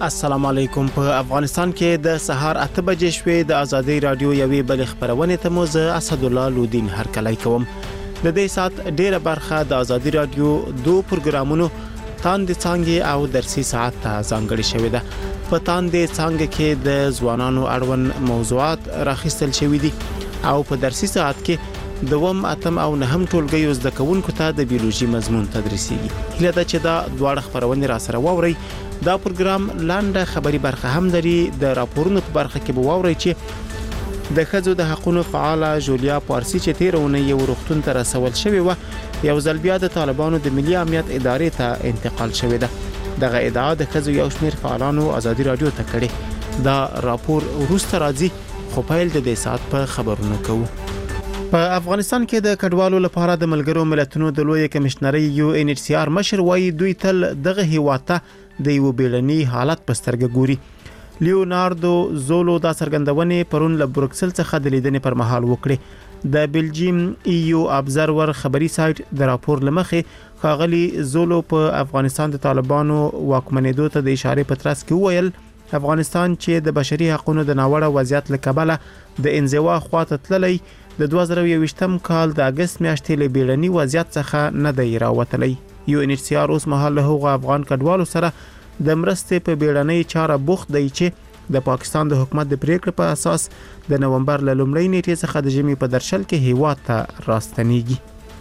السلام علیکم. په افغانستان کې د سهار 8 بجې شوې د ازادي رادیو یوې بل خبرونه ته موزه اسد الله لودین هر کله کوم. د دې سات ډیره برخه د ازادي رادیو دوه پروګرامونو تاند څنګه او درسي ساعت ته ځانګړي شوې ده. په تاند څنګه کې د ځوانانو اړوند موضوعات راخیستل شوې دي او په درسي ساعت کې دوم اتم او نهم ټولګي زده کوونکو ته د بیولوژي مضمون تدریسيږي. هله دا چې دا دواړه خبرونه را سره ووري. دا پروګرام لاندې خبري برخه هم لري. د راپورونو په برخه کې به ووري چې د خځو د حقوقو فعاله جولیا پارسی چې تیرونه یو روغتون ته رسول شوی و یو ځل بیا د طالبانو د ملي امنیت ادارې ته انتقال شوی ده. دغه ادعا د خځو یو شمېر فعالانو ازادي رادیو ته کړي. دا راپور وروسته راځي خو پیل د دې سات په خبرونو کوو. په افغانستان کې د کډوالو لپاره د ملګرو ملتونو د لوی کمشنري UNHCR مشر وایي دوی تل دغه هیواته د یو بیلنی حالت په سترګه ګوري. لیوناردو زولو دا څرګندونه پرون له بروکسل څخه د لیدنې پر مهال وکړه. د بلجیم EU ابزرور خبري سایت د راپور لمخې خاغلی زولو په افغانستان د طالبانو واکمنېدو ته د اشاره په ترڅ کې ویل افغانستان چې د بشري حقوقو د ناوړه وضعیت لکبله د انزوا خواته تللی د 2021م کال د اگست میاشتې له بیړني وضعیت څخه نه دی راوتلی. UNHCR اوس مهال له هغو افغان کډوالو سره د مرستې په بیړنۍ چاره بوخت دی چې د پاکستان د حکومت د پریکړې په اساس د نومبر له لومړۍ نیټې څخه د ژمي په درشل کې هیواد ته راستنیږي.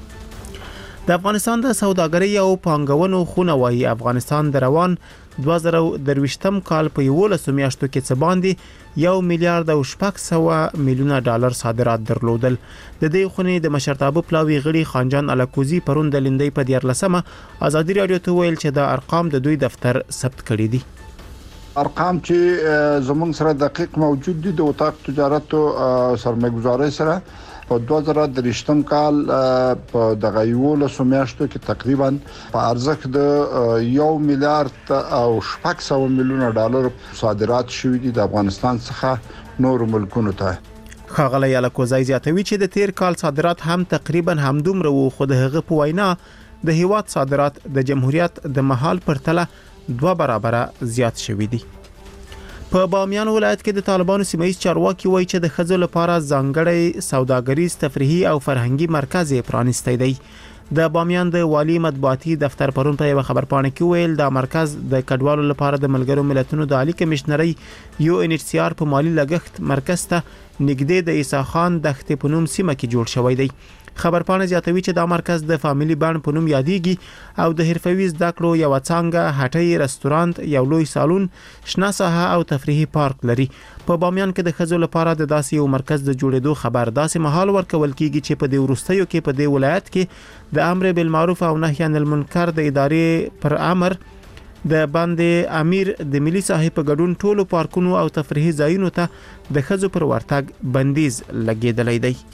د افغانستان د سوداګرۍ او پانګونو خونه وایي افغانستان د روان 2023م کال په 11 میاشتو کې څه باندې 1 میلیارډ او 600 میلیونه ډالر صادرات درلودل. د دې خونې د مشرتابه پلاوی غړي خانجان الکوزی پرون د لندۍ په 14مه ازادي رادیو ته ویل چې د ارقام د دوی دفتر ثبت کړي دي. ارقام چې زموږ سره دقیق موجود دي د اتاق تجارت او سرمایه‌ګذارۍ سره په 2023م کال په دغه 11 میاشتو کې تقریبا په ارزښت د 1 میلیارډ او 600 میلیونه ډالر صادرات شوې دي د افغانستان څخه نور ملکونو ته. خاغلی الکوزای زیاتوي چې د تیر کال صادرات هم تقریبا همدومره وو خو د هغه په وینا د هیواد صادرات د جمهوریت د محل پرتله 2 برابره زیات شوي دي. په بامیان ولایت کې د طالبانو سیمایي چارواکي وایي چې د خځو لپاره ځانګړی سوداګریز تفریحي او فرهنګي مرکز پرانیستی دی. د بامیان د والی مطبوعاتي دفتر پرون په یو خبرپاڼه کې ویل دا مرکز د کډوالو لپاره د ملګرو ملتونو د عالی کمشنري UNHCR په مالی لګښت مرکز ته نږدې د عیسی خان دښتې په نوم سیمه کې جوړ شوی دی. خبرپاڼه زیاتوي چې دا مرکز د فامیلی بانډ په نوم یادېږي او د حرفوي زده کړو یو څنګه هټۍ رستورانت یو لوی سالون شنه ساحه او تفریحي پارک لري. په بامیان کې د خځو لپاره د داسې یو مرکز د جوړېدو خبر داسې مهال ورکول کیږي چې په دې وروستیو کې په دې ولایت کې د امر بالمعروف او نهي عن المنکر د ادارې پر امر د باندې امیر د ملي صاحب په ګډون ټولو پارکونو او تفریحي ځایونو ته د خځو پر ورتګ بندیز لګیدلی دی.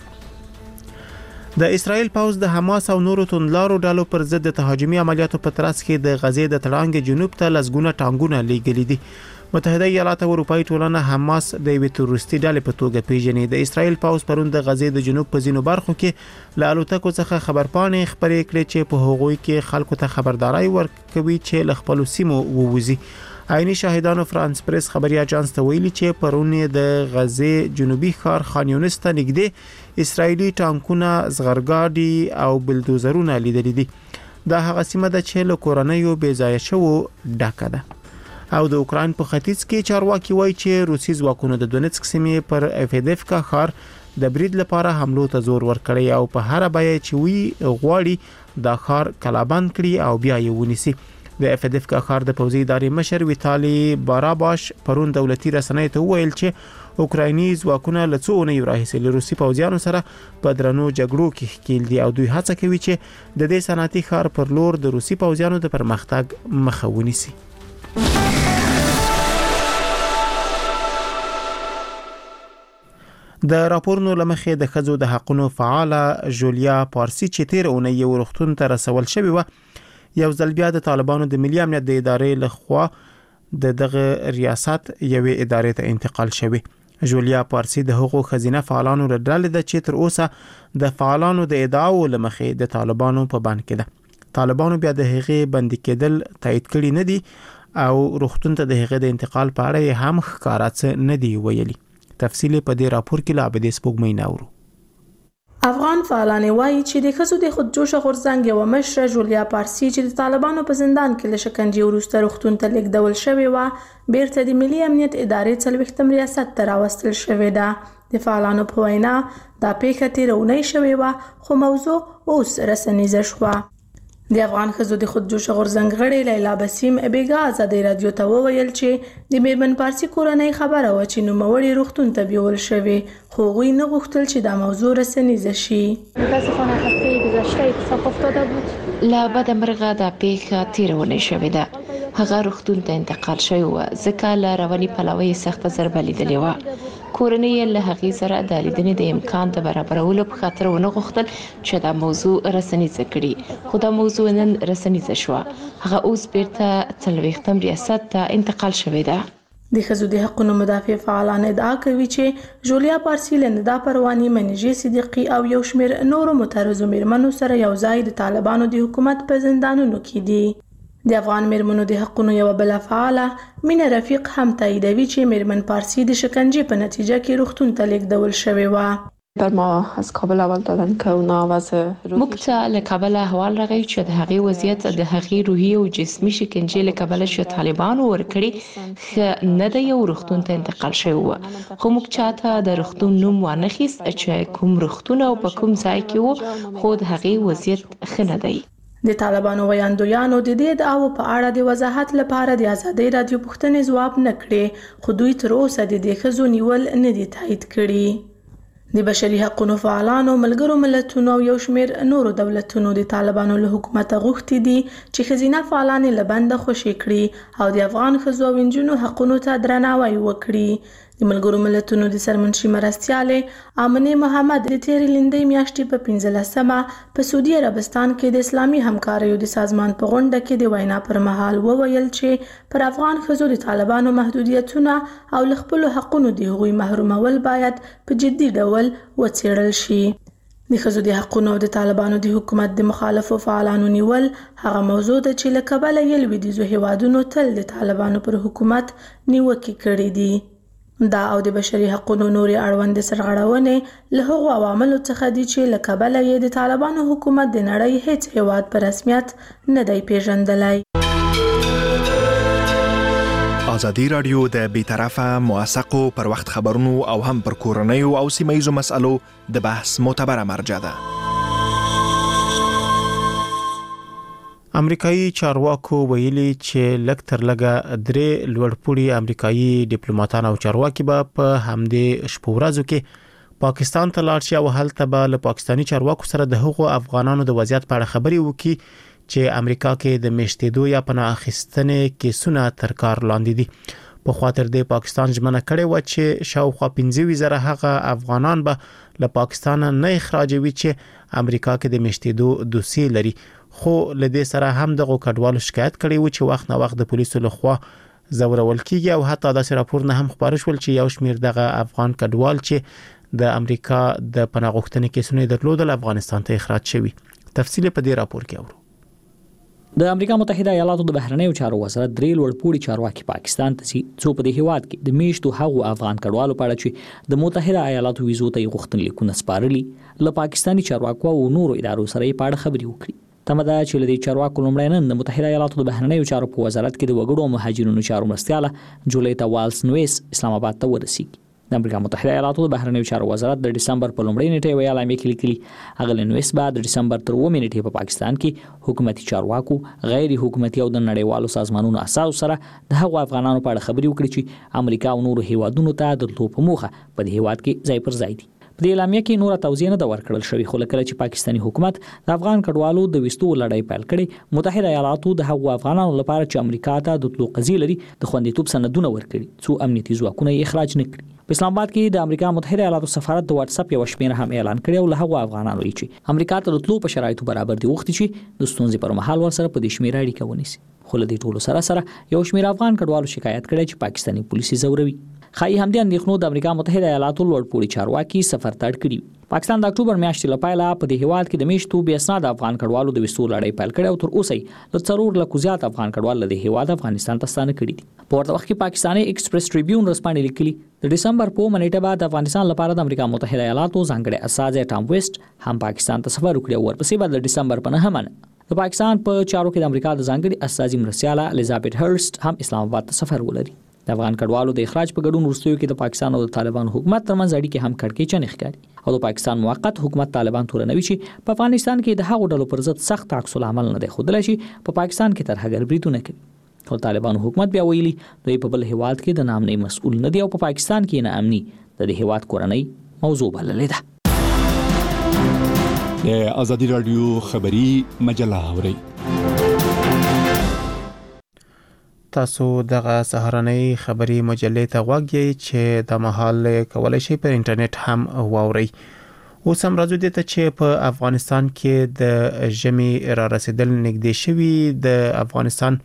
د اسرائیل پوځ د حماس او نورو توندلارو ډلو پر ضد د تهاجمي عملیاتو په ترڅ کې د غزې د تړانګې جنوب ته لسګونه ټانګونه لیږلي دي. متحده ایالات او اروپאי ټولنه حماس د یوې تروریستي ډلې په توګه پیژني. د اسرائیل پوځ پرون د غزې د جنوب په ځینو برخو کې له الوتکو څخه خبرپاڼې خپرې کړې چې په هغوی کې خلکو ته خبرداري ورکوي چې له خپل سیمو ووځي. عیني شاهدانو فرانس پریس خبري اژانس ته ویلي چې پرون د غزې جنوبي ښار خان یونس ته نږدې اسرایلی ټانکونه زغرګاډي او بلدوزرونه لیدلي دي. دا هغه سیمه ده چې له کورنیو بې ځایه شوو ډکه ده. او د اوکراین په ختیځ کې چارواکي وایي چې روسي ځواکونو د دونیتسک سیمې پر افیدفکا ښار د برید لپاره حملو ته زور ورکړی او په هر بیه چې وی غواړي دا ښار کلابند کړي او بیا یې ونیسي. د افیدفکا ښار د پوځي ادارې مشر ویتالي باراباش پرون دولتي رسنۍ ته ویل چې اوکرایني ځواکونه له څو اونیو راهیسې له روسي پوځیانو سره په درنو جګړو کې ښکیل دي او دوی هڅه کوي چې د دې صنعتي ښار پر لور د روسي پوځیانو د پرمختګ مخه ونیسي. د راپورونو لمخې د خځو د حقوقو فعاله جولیا پارسی چې تیر اونۍ یو روغتون ته رسول شوی و یو ځل بیا د طالبانو د ملي امنیت د ادارې لخوا دغه ریاست یوې ادارې ته انتقال شوی. جولیا پارسی د حقوق خزینه فعالانو ډلې د چې تر اوسه د فعالانو د ادعاو لمخې د طالبانو په بند کې ده. طالبانو بیا د هغې بندي کېدل تایید کړي نه دي او روغتون ته د هغه د انتقال په اړه هم ښکارا څه نه دی ویلي. تفصیل په دې راپور کې لا عبدي سپوږمۍ ناورو. افغان فعالان وایي چې د ښځو د خودجوشه غورځنګ یوه مشره جولیا پارسي چې د طالبانو په زندان کې له شکنجې وروسته روغتون ته لیږدول شوې وه بیرته د ملي امنیت ادارې 40 ریاست ته راوستل شوې ده. د فعالانو په وینا دا پیښه تېره اونۍ شوې وه خو موضوع اوس رسنیزه شوه. د افغان ښځو د خودجوشه غورځنګ غړې لیلا بسیم بیګا آزادۍ رادیو ته وویل چې د میرمن پارسي کورنۍ خبره وه چې نوموړې روغتون ته بیول شوې خو هغوی نه غوښتل چې دا موضوع رسنیزه شي. متاسفانه هفته گذشته اتفاق افتاده بود. له بده مرغه دا پیښه تېره اونۍ شوې ده. هغه روغتون ته انتقال شوی و ځکه له رواني پلوه یې سخته ضربه لیدلې وه. کورنۍ یې له هغې سره د لیدنې د امکان د برابرولو په خاطر ونه غوښتل چې دا موضوع رسنیزه کړي خو دا موضوع نن رسنیزه شوه. هغه اوس بیرته 40 ریاست ته انتقال شوی ده. د ښځو د حقونو مدافع فعالان ادعا کوي چې جولیا پارسي له ندا پرواني، منیژې صدیقي او یو شمېر نورو معترضو میرمنو سره یو ځای د طالبانو د حکومت په زندانونو کې دي. د افغان میرمنو د حقونو یوه بله فعاله مینه رفیق هم تاییدوي چې میرمن پارسي د شکنجې په نتیجه کې روغتون ته لیږدول شوې وه. بر ما از کابل اول دادن که اونا وضع موږ ته له کابل احوال راغی چې د هغې وضعیت د هغې روحي او جسمي شکنجې له کبله چې طالبانو ورکړي ښه نه دی او روغتون ته انتقال شوی و خو موږ چاته د روغتون نوم وانخیست چې کوم روغتون او په کوم ځای کې و خو د هغې وضعیت ښه نه دی. د طالبانو ویاندویانو د دې ادعاو په اړه د وضاحت لپاره د آزادۍ رادیو پوښتنې ځواب نه کړې خو دوی تر اوسه د دې ښځو نیول نه دي تایید کړي. د بشري حقوقو فعالانو، ملګرو ملتونو او یو شمېر نورو دولتونو د طالبانو له حکومته غوښتي دي چې ښځینه فعالانې له بنده خوشي کړي او د افغان ښځو او نجونو حقونو ته درناوی وکړي. د ملګرو ملتونو د سرمنشي مرستیالې آمنې محمد د تېرې لندۍ میاشتې په 15مه په سعودي عربستان کې د اسلامي همکاریو د سازمان په غونډه کې د وینا پر مهال وویل چې پر افغان ښځو د طالبانو محدودیتونه او له خپلو حقونو د هغوی محرومول باید په جدي ډول وڅېړل شي. د ښځو د حقونو او د طالبانو د حکومت د مخالفو فعالانو نیول هغه موضوع ده چې له کبله یې لویدیځو هیوادونو تل د طالبانو پر حکومت نیوکې کړې دي. دا او د بشري حقونو نورې اړوندې سرغړونې له هغو عواملو څخه دي چې له کبله یې د طالبانو حکومت د نړۍ هیڅ هیواد په رسمیت نه دی پیژندلی. ازادي راډیو د بیطرفه، موثقو پر وخت خبرونو او هم پر کورنیو او سیمه‌ییزو مسألو د بحث معتبره مرجع ده. امریکایي چارواکو ویلي چې لږ تر لږه 3 لوړپوړي امریکایي ډیپلوماټان او چارواکي به په همدې شپو ورځو کې پاکستان ته لاړ شي او هلته به له پاکستاني چارواکو سره د هغو افغانانو د وضعیت په اړه خبرې وکړي چې امریکا کې د میشتېدو یا پناه اخیستنې کیسونه تر کار لاندې دي. په خاطر د پاکستان ژمنه کړې و چې شاوخوا 15,000 هغه افغانان به له پاکستان نه اخراجوي چې امریکا کې د میشتېدو دوسیې لري. خو لدې سره هم دغه کډوالو شکایت کړي و چې وخت نه وخت د پولیسو لخوا زورول کیږي او حتی داسې راپورونه هم خبر شول چې یو شمېر دغه افغان کډوال چې د امریکا د پناه غوښتنې کیسونه درلودل افغانستان ته اخراج شوي. تفصیل په دې راپور کې اورو. د امریکا متحده ایالاتو د بهرنیو چارو وزارت 3 لوړپوړي چارواکي پاکستان ته څو په دې هیواد کې د میشتو هغو افغان کډوالو په اړه چې د متحده ایالاتو ویزو ته غوښتنې لیکونه سپارلي له پاکستاني چارواکو او نورو ادارو سره په اړه خبرې وکړي. تمه ده چې لدې چارواکو لومړی نن د متحده ایالاتو د بهرنیو چارو په وزارت کې د وګړو او مهاجرینو چارو مرستیاله جولیتا والز نویس اسلام آباد ته ورسیږي. د امریکا متحده ایالاتو د بهرنیو چارو وزارت د دسمبر په لومړۍ نیټه یو اعلامیه کې لیکلي هغه نویس بعد د دسمبر تر 9 نیټې په پاکستان کې حکومتي چارواکو، غیر حکومتي او د نړیوالو سازمانونو اساس سره د هغو افغانانو په اړه خبرې وکړي چې امریکا او نورو هیوادونو ته د تلو په موخه په دې هیواد کې ځای پر ځای دي. په دې اعلامیه کې نور توضیح نه ورکړل شوی خو لکه چې پاکستاني حکومت د افغان کډوالو د وستو لړۍ پیل کړي متحده ایالاتو د هغو افغانانو لپاره چې امریکا ته د تلو قضیه لري د خوندیتوب سندونه ورکړي څو امنیتي ځواکونه یې اخراج نه کړي. په اسلام آباد کې د امریکا متحده ایالاتو سفارت د واتس اپ یو شمېره هم اعلان کړی او له هغو افغانانو چې امریکا ته د تلو په شرایطو برابر دي وخت چې د ستونزې پر مهال ورسره په دې شمېره اړیکه ونیسي. خو له دې ټولو سره یو شمېر افغان کډوالو شکایت کړی چې پاکستاني پولیس زوروي. خای همدې اندېښنو د امریکا متحده ایالاتو لوړپوړي چارواکي سفر ته اړ کړي. پاکستان د اکتوبر میاشتې لپاره په دې هیواد کې د میشتو بې اسناد افغان کډوالو د وستو لړۍ پیل کړې او تر اوسه د 4 لکو زیات افغان کډوال له هیواد افغانستان ته ستانه کړي دي. په ورته وخت کې پاکستاني ایکسپریس ټریبیون رسپانې لیکلي د ډسمبر په منېټه بعد افغانستان لپاره د امریکا متحده ایالاتو ځانګړي استازی ټام ویسټ هم پاکستان ته سفر وکړ او ورپسې بعد د ډسمبر په 9 د پاکستان په چارو کې د امریکا د ځانګړي استازي مرسیاله الیزابت هرست هم اسلام آباد ته سفر ولري. د افغان کډوالو د اخراج په ګډون وروستیو کې د پاکستان او د طالبان حکومت ترمنځ اړیکې هم کړکېچنې ښکاري او د پاکستان موقت حکومت طالبان تورنوي چې په افغانستان کې د هغو ډلو پر ضد سخت عکس العمل نه دی ښودلی چې په پاکستان کې ترهګر بریدونه کوي. او طالبان حکومت بیا ویلي دوی په بل هیواد کې د ناامنۍ مسؤل نه دی او په پاکستان کې ناامني د دې هیواد کورنۍ موضوع بللې ده. د آزادي رادیو خبری مجله اورئ. تاسو دغه سهارنۍ خبری مجلې ته غوږ یې چې د مهال کولای شي په انټرنیټ هم واورئ. اوس هم راځو دې ته چې په افغانستان کې د ژمي را رسیدل نږدې شوي. د افغانستان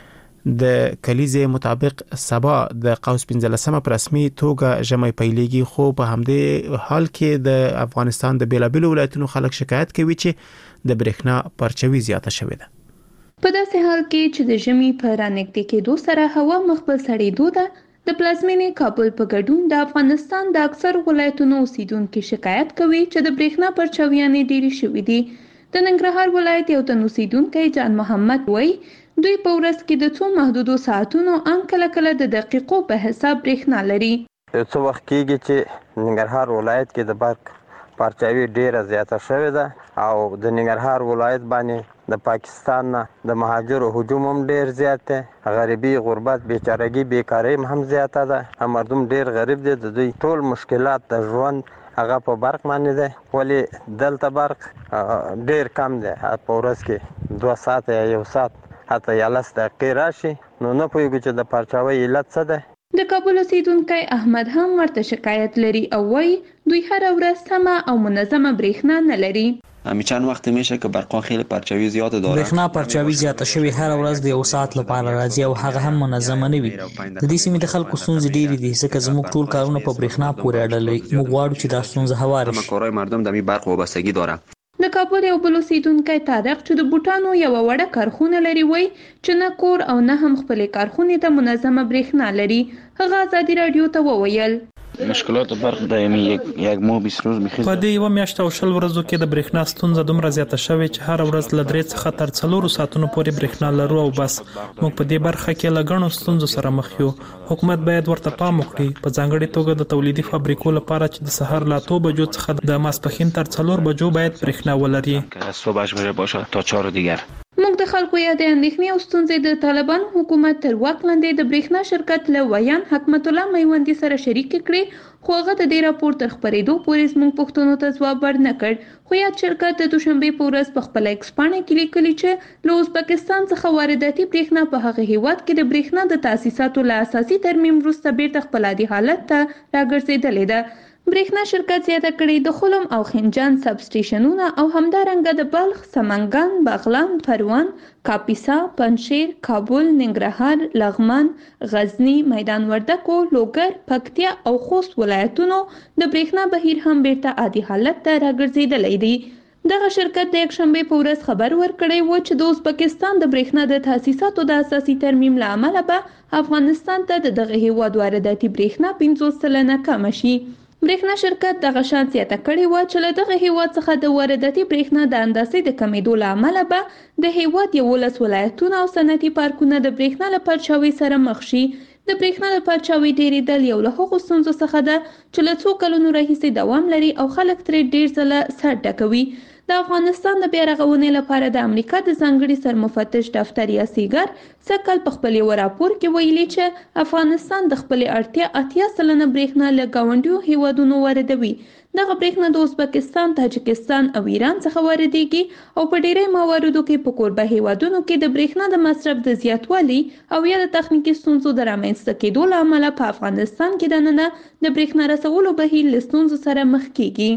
د کلیزې مطابق سبا د قوس 15 په رسمي توګه ژمي پیلېږي، خو په همدې حال کې د افغانستان د بیلابیلو ولایتونو خلک شکایت کوي چې د برېښنا پرچوي زیاته شوې ده. په داسې حال کې چې د ژمي په رانږدې کېدو سره هوا مخ په سړېدو ده، د پلازمېنې کابل په ګډون د افغانستان د اکثر ولایتونو اوسیدونکو شکایت کوي چې د برېښنا پرچاویانې ډېرې شوې دي. د ننګرهار ولایت یو تن اوسیدونکی جان محمد وایي دوی په ورځ کې د څو محدودو ساعتونو ان کله کله د دقیقو په حساب برېښنا لري. څو وخت کېږي چې ننګرهار ولایت کې د برق پرچاوي ډیره زیاته شوې ده او د ننګرهار ولایت باندې د پاکستان نه د مهاجرو هجوم هم ډیر زیات دی. غریبي، غربت، بیچارګي، بیکاري هم زیاته ده. مردم ډیر غریب دي. د دوی ټول مشکلات د ژوند هغه په برق باندې ده، ولی دلته برق ډیر کم دی. په ورځ کې 2 ساعت یا 1 ساعت حتی 11 دقیقې راشي، نو نه پوهیږو چې د پرچاوي علت څه ده. د کابل اوسیدونکی احمد هم ورته شکایت لري او وایي دوی هر ورځ سمه او منظمه برېښنا نه لري. چند وقت میشه که برقا خیلی پرچاوی زیاد داره. برېښنا پرچاوی زیاته شوی، هر ورځ د 1 ساعت لپاره راځي او هغه هم منظمه نه وي. د دې سیمې د خلکو ستونزې ډېرې دي ځکه زموږ ټول کارونه په برېښنا پورې اړه لري. موږ غواړو چې دا ستونزه هواره شي. کارهای مردم د برق وابستگی داره. د کابل یو بل اوسیدونکی طارق چې د بوټانو یو وړه کارخونه لري وایي چې نه کور او نه هم خپلې کارخونې ته منظمه برېښنا لري. هغه آزادي رادیو ته وویل مشکلات برق دائمی یک ماه 20 روز میخیز. په دې یو میاشت او شل ورځو کې د برېښنا ستونزه دومره زیاته شوې چې هر ورځ له 3 څخه تر 4 ساعتونو پورې برېښنا لرو او بس. موږ په دې برخه کې له غنو ستونزو سره مخ یو. حکومت باید ورته پام وکړي، په ځانګړي توګه د تولیدي فابریکو لپاره چې د سحر له 2 بجو څخه د ماسپښین تر 4 بجو باید برېښنا ولري. صبح 8 بجه باشه تا 4 دیگر. موږ د خلکو یا د اندېښنې او ستونزې د طالبان حکومت تر واک لاندې د برېښنا شرکت له ویان حکمت الله میوندي سره شریک کړي، خو هغه د دې راپور تر خپرېدو پورې زموږ پوښتنو ته ځواب ورنکړ. خو یاد شرکت د دوشنبې په ورځ په خپله ایکس پاڼه کې لیکلي چې له ازبکستان څخه وارداتي برېښنا په هغه هیواد کې د برېښنا د تاسیساتو له اساسي ترمیم وروسته بیرته خپل عادي حالت ته راګرځېدلې ده. برېښنا شرکت زیاته کړې د خلم او خنجان سب سټیشنونه او همدارنګه د بلخ، سمنګان، بغلان، پروان، کاپیسا، پنجشیر، کابل، ننګرهار، لغمان، غزنی، میدان وردګو، لوګر، پکتیا او خوست ولایتونو د برېښنا بهیر هم بیرته عادي حالت ته راګرځېدلی دی. دغه شرکت د یکشنبې په ورځ خبر ورکړی و چې د ازبکستان د برېښنا د تاسیساتو د اساسي ترمیم له امله به افغانستان ته د دغه هیواد وارداتي برېښنا 50% کمه شي. برېښنا شرکت دغه شان زیاته کړې وه چې له دغه هیواد څخه د وارداتي برېښنا د اندازې د کمیدو له امله به د هیواد 11 ولایتونه او صنعتي پارکونه د برېښنا له پرچاوي سره مخ شي. د برېښنا د پرچاوي ډېرېدل یو له هغو ستونزو څخه ده چې له څو کلونو راهیسې دوام لري او خلک ترې ډېر ځله سر ډکوي. د افغانستان د بیا رغونې لپاره د امریکا د ځانګړي سرمفتش دفتر یا سیګر سږ کال په خپل یو راپور کې ویلي چې افغانستان د خپلې اړتیا 80% برېښنا له ګاونډیو هیوادونو واردوي. دغه برېښنا د ازبکستان، تاجکستان او ایران څخه واردېږي او په ډېری مواردو کې په کوربه هیوادونو کې د برېښنا د مصرف د زیاتوالي او یا د تخنیکي ستونزو د رامنځته کېدو له امله په افغانستان کې دننه د برېښنا رسولو بهیر له ستونزو سره مخ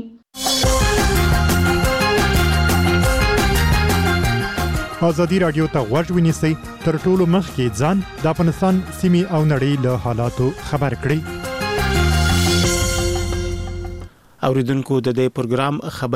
کېږي. آزادي رادیو ته غوږ ونیسئ، تر ټولو مخکې ځان د افغانستان سیمې او نړۍ له حالاتو خبر کړئ. اوریدونکو د دې پروګرام خبر